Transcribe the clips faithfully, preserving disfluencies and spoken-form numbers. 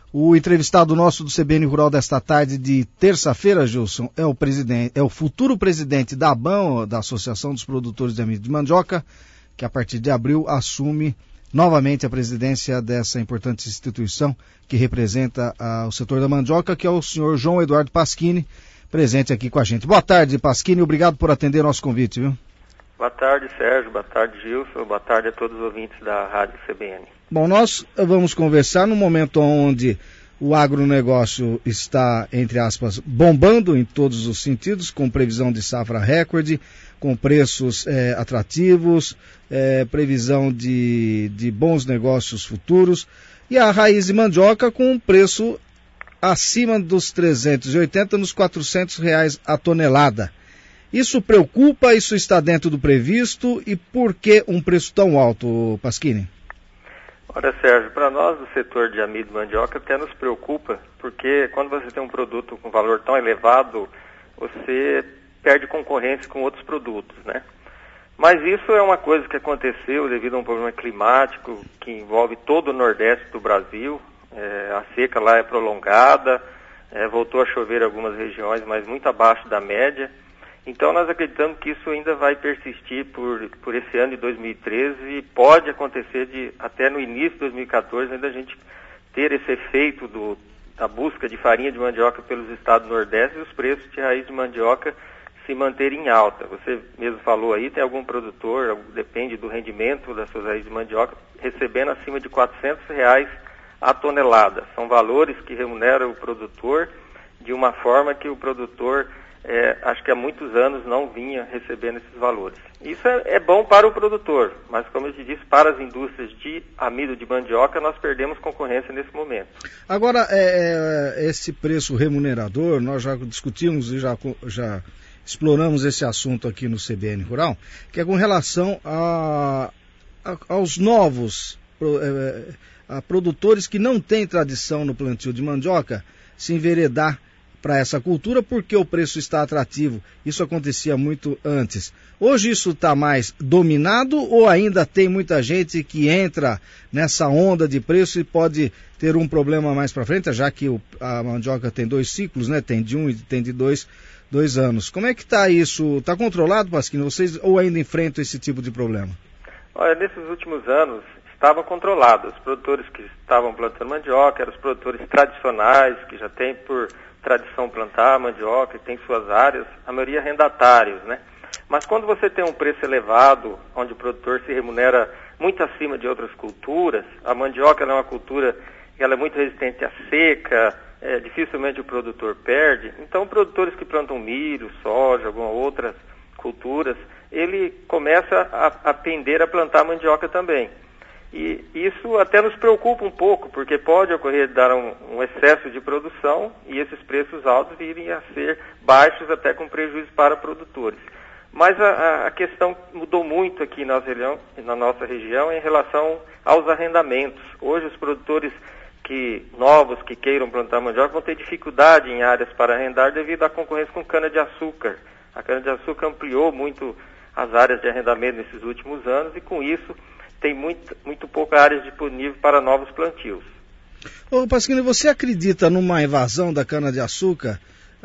O entrevistado nosso do C B N Rural desta tarde de terça-feira, Gilson, é o presidente, é o futuro presidente da ABAM, da Associação dos Produtores de Amido de Mandioca, que a partir de abril assume novamente a presidência dessa importante instituição que representa ah, o setor da mandioca, que é o senhor João Eduardo Pasquini, presente aqui com a gente. Boa tarde, Pasquini, obrigado por atender nosso convite, viu? Boa tarde, Sérgio, boa tarde, Gilson, boa tarde a todos os ouvintes da Rádio C B N. Bom, nós vamos conversar no momento onde o agronegócio está, entre aspas, bombando em todos os sentidos, com previsão de safra recorde, com preços é, atrativos, é, previsão de, de bons negócios futuros, e a raiz de mandioca com um preço acima dos trezentos e oitenta, nos quatrocentos reais a tonelada. Isso preocupa? Isso está dentro do previsto? E por que um preço tão alto, Pasquini? Olha, Sérgio, para nós do setor de amido de mandioca até nos preocupa, porque quando você tem um produto com valor tão elevado, você perde concorrência com outros produtos, né? Mas isso é uma coisa que aconteceu devido a um problema climático que envolve todo o Nordeste do Brasil. É, a seca lá é prolongada, é, voltou a chover em algumas regiões, mas muito abaixo da média. Então nós acreditamos que isso ainda vai persistir por, por esse ano de dois mil e treze e pode acontecer de, até no início de dois mil e quatorze, ainda a gente ter esse efeito do, da busca de farinha de mandioca pelos estados do Nordeste e os preços de raiz de mandioca se manterem em alta. Você mesmo falou aí, tem algum produtor, depende do rendimento das suas raízes de mandioca, recebendo acima de quatrocentos reais a tonelada. São valores que remuneram o produtor de uma forma que o produtor É, acho que há muitos anos não vinha recebendo esses valores. Isso é, é bom para o produtor, mas como eu te disse, para as indústrias de amido de mandioca, nós perdemos concorrência nesse momento. Agora, é, é, esse preço remunerador, nós já discutimos e já, já exploramos esse assunto aqui no C B N Rural, que é com relação a, a, aos novos é, a produtores que não têm tradição no plantio de mandioca se enveredar para essa cultura, porque o preço está atrativo. Isso acontecia muito antes. Hoje isso está mais dominado ou ainda tem muita gente que entra nessa onda de preço e pode ter um problema mais para frente, já que o, a mandioca tem dois ciclos, né? Tem de um e tem de dois, dois anos. Como é que está isso? Está controlado, Pasquini? Vocês ou ainda enfrentam esse tipo de problema? Olha, nesses últimos anos estava controlado. Os produtores que estavam plantando mandioca eram os produtores tradicionais, que já têm por tradição plantar mandioca e tem suas áreas, a maioria arrendatários, né? Mas quando você tem um preço elevado, onde o produtor se remunera muito acima de outras culturas, a mandioca ela é uma cultura que ela é muito resistente à seca, é, dificilmente o produtor perde, então produtores que plantam milho, soja, algumas outras culturas, ele começa a, a pender a plantar mandioca também. E isso até nos preocupa um pouco, porque pode ocorrer dar um, um excesso de produção e esses preços altos virem a ser baixos até com prejuízo para produtores. Mas a, a questão mudou muito aqui na, região, na nossa região em relação aos arrendamentos. Hoje os produtores que, novos que queiram plantar mandioca vão ter dificuldade em áreas para arrendar devido à concorrência com cana-de-açúcar. A cana-de-açúcar ampliou muito as áreas de arrendamento nesses últimos anos e com isso tem muito, muito pouca área disponível para novos plantios. Ô Pasquini, você acredita numa evasão da cana-de-açúcar,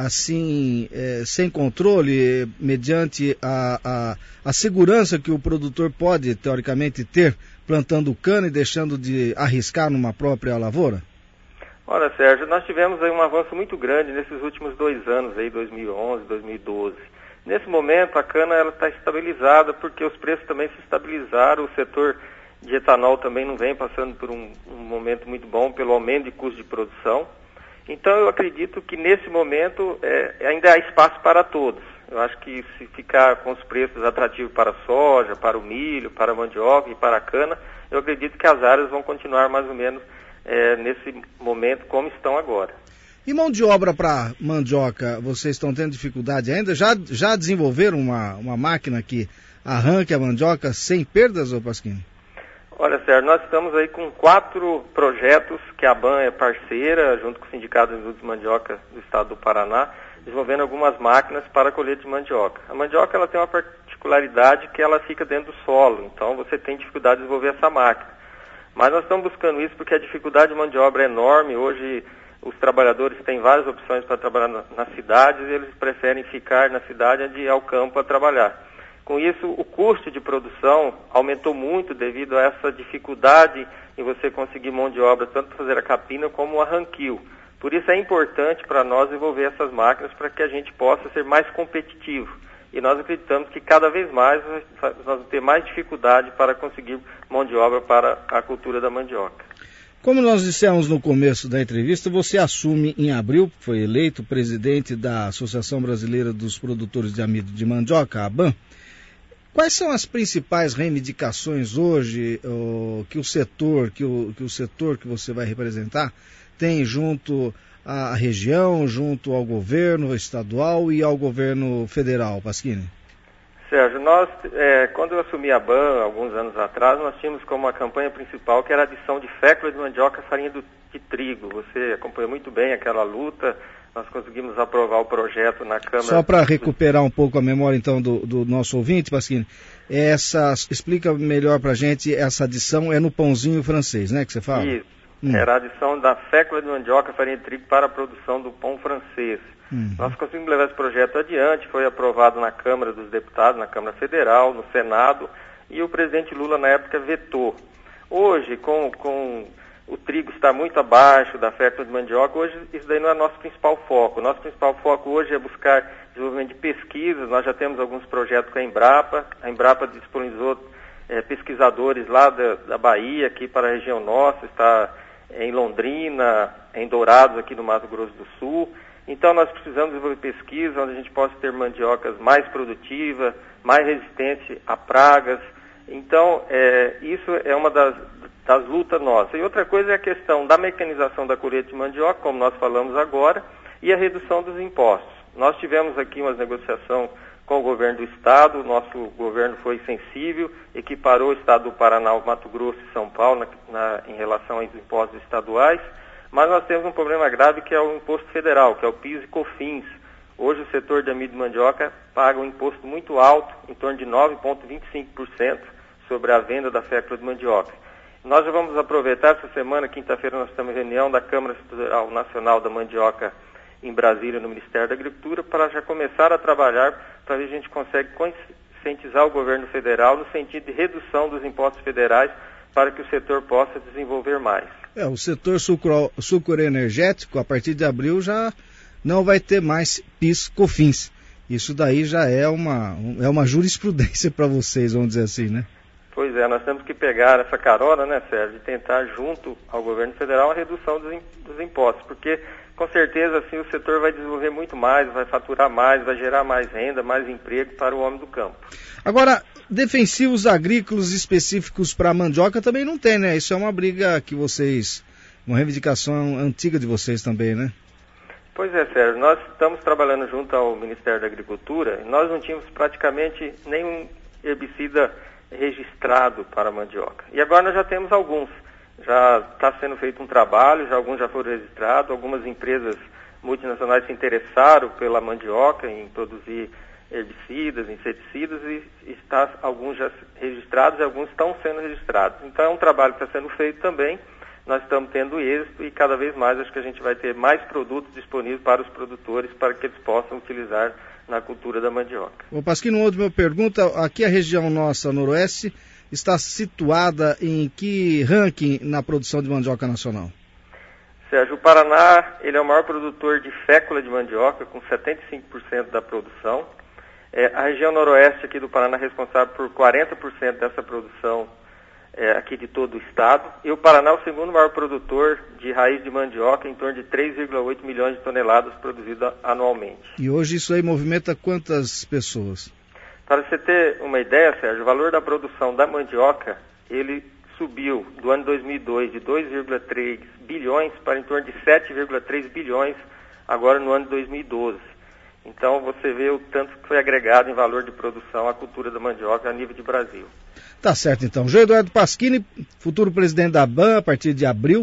assim, é, sem controle, mediante a, a, a segurança que o produtor pode, teoricamente, ter, plantando cana e deixando de arriscar numa própria lavoura? Olha, Sérgio, nós tivemos aí um avanço muito grande nesses últimos dois anos, aí, dois mil e onze, dois mil e doze. Nesse momento, a cana está estabilizada porque os preços também se estabilizaram, o setor de etanol também não vem passando por um, um momento muito bom pelo aumento de custo de produção. Então, eu acredito que nesse momento é, ainda há espaço para todos. Eu acho que se ficar com os preços atrativos para a soja, para o milho, para a mandioca e para a cana, eu acredito que as áreas vão continuar mais ou menos é, nesse momento como estão agora. E mão de obra para mandioca, vocês estão tendo dificuldade ainda? Já, já desenvolveram uma, uma máquina que arranque a mandioca sem perdas, ô Pasquini? Olha, Sérgio, nós estamos aí com quatro projetos que a ABAM é parceira, junto com o Sindicato de Indústria de Mandioca do Estado do Paraná, desenvolvendo algumas máquinas para colheita de mandioca. A mandioca ela tem uma particularidade que ela fica dentro do solo, então você tem dificuldade de desenvolver essa máquina. Mas nós estamos buscando isso porque a dificuldade de mão de obra é enorme. Hoje os trabalhadores têm várias opções para trabalhar na, nas cidades e eles preferem ficar na cidade antes de ir ao campo a trabalhar. Com isso, o custo de produção aumentou muito devido a essa dificuldade em você conseguir mão de obra, tanto para fazer a capina como o arranquio. Por isso é importante para nós desenvolver essas máquinas para que a gente possa ser mais competitivo. E nós acreditamos que cada vez mais nós vamos ter mais dificuldade para conseguir mão de obra para a cultura da mandioca. Como nós dissemos no começo da entrevista, você assume em abril, foi eleito presidente da Associação Brasileira dos Produtores de Amido de Mandioca, a ABAM. Quais são as principais reivindicações hoje oh, que o setor, que o, que o setor que você vai representar tem junto à região, junto ao governo estadual e ao governo federal, Pasquini? Sérgio, nós, é, quando eu assumi a BAM, alguns anos atrás, nós tínhamos como a campanha principal que era a adição de fécula de mandioca à farinha do, de trigo. Você acompanhou muito bem aquela luta, nós conseguimos aprovar o projeto na Câmara... Só para recuperar um pouco a memória, então, do, do nosso ouvinte, Pasquini, essa, explica melhor para a gente, essa adição é no pãozinho francês, né, que você fala? Isso, hum. Era a adição da fécula de mandioca à farinha de trigo para a produção do pão francês. Uhum. Nós conseguimos levar esse projeto adiante, foi aprovado na Câmara dos Deputados, na Câmara Federal, no Senado, e o presidente Lula, na época, vetou. Hoje, com, com o trigo estar muito abaixo da fécula de mandioca, hoje isso daí não é nosso principal foco. Nosso principal foco hoje é buscar desenvolvimento de pesquisas. Nós já temos alguns projetos com a Embrapa. A Embrapa disponibilizou é, pesquisadores lá da, da Bahia, aqui para a região nossa, está em Londrina, em Dourados, aqui no Mato Grosso do Sul. Então nós precisamos desenvolver pesquisa onde a gente possa ter mandiocas mais produtivas, mais resistentes a pragas. Então é, isso é uma das, das lutas nossas. E outra coisa é a questão da mecanização da colheita de mandioca, como nós falamos agora, e a redução dos impostos. Nós tivemos aqui uma negociação com o governo do estado, o nosso governo foi sensível, equiparou o estado do Paraná, o Mato Grosso e São Paulo na, na, em relação aos impostos estaduais. Mas nós temos um problema grave que é o imposto federal, que é o PIS e COFINS. Hoje o setor de amido de mandioca paga um imposto muito alto, em torno de nove vírgula vinte e cinco por cento sobre a venda da fécula de mandioca. Nós já vamos aproveitar essa semana, quinta-feira nós temos reunião da Câmara Federal Nacional da Mandioca em Brasília, no Ministério da Agricultura, para já começar a trabalhar para ver se a gente consegue conscientizar o governo federal no sentido de redução dos impostos federais para que o setor possa desenvolver mais. É, o setor sucro, sucro energético, a partir de abril, já não vai ter mais PIS, COFINS. Isso daí já é uma, é uma jurisprudência para vocês, vamos dizer assim, né? Pois é, nós temos que pegar essa carona, né, Sérgio, e tentar, junto ao governo federal, a redução dos, dos impostos, porque, com certeza, assim, o setor vai desenvolver muito mais, vai faturar mais, vai gerar mais renda, mais emprego para o homem do campo. Agora, defensivos agrícolas específicos para a mandioca também não tem, né? Isso é uma briga que vocês, uma reivindicação antiga de vocês também, né? Pois é, Sérgio, nós estamos trabalhando junto ao Ministério da Agricultura e nós não tínhamos praticamente nenhum herbicida registrado para a mandioca. E agora nós já temos alguns. Já está sendo feito um trabalho, já alguns já foram registrados, algumas empresas multinacionais se interessaram pela mandioca em produzir herbicidas, inseticidas e está alguns já registrados e alguns estão sendo registrados. Então é um trabalho que está sendo feito também, nós estamos tendo êxito e cada vez mais acho que a gente vai ter mais produtos disponíveis para os produtores para que eles possam utilizar na cultura da mandioca. Ô Pasquini, uma outra pergunta, aqui a região nossa, noroeste, está situada em que ranking na produção de mandioca nacional? Sérgio, o Paraná ele é o maior produtor de fécula de mandioca, com setenta e cinco por cento da produção. É, a região noroeste aqui do Paraná é responsável por quarenta por cento dessa produção é, aqui de todo o estado. E o Paraná é o segundo maior produtor de raiz de mandioca, em torno de três vírgula oito milhões de toneladas produzidas anualmente. E hoje isso aí movimenta quantas pessoas? Para você ter uma ideia, Sérgio, o valor da produção da mandioca, ele subiu do ano dois mil e dois de dois vírgula três bilhões para em torno de sete vírgula três bilhões agora no ano de dois mil e doze. Então você vê o tanto que foi agregado em valor de produção à cultura da mandioca a nível de Brasil. Tá certo então. João Eduardo Pasquini, futuro presidente da ABAM a partir de abril,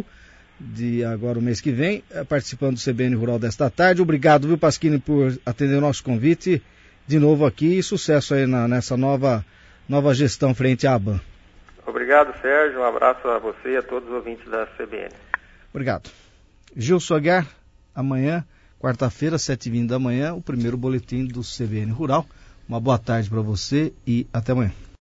de agora o mês que vem, participando do C B N Rural desta tarde. Obrigado, viu, Pasquini, por atender o nosso convite de novo aqui e sucesso aí na, nessa nova, nova gestão frente à ABAM. Obrigado, Sérgio. Um abraço a você e a todos os ouvintes da C B N. Obrigado. Gilson Aguiar, amanhã, quarta-feira, sete e vinte da manhã, o primeiro boletim do C B N Rural. Uma boa tarde para você e até amanhã.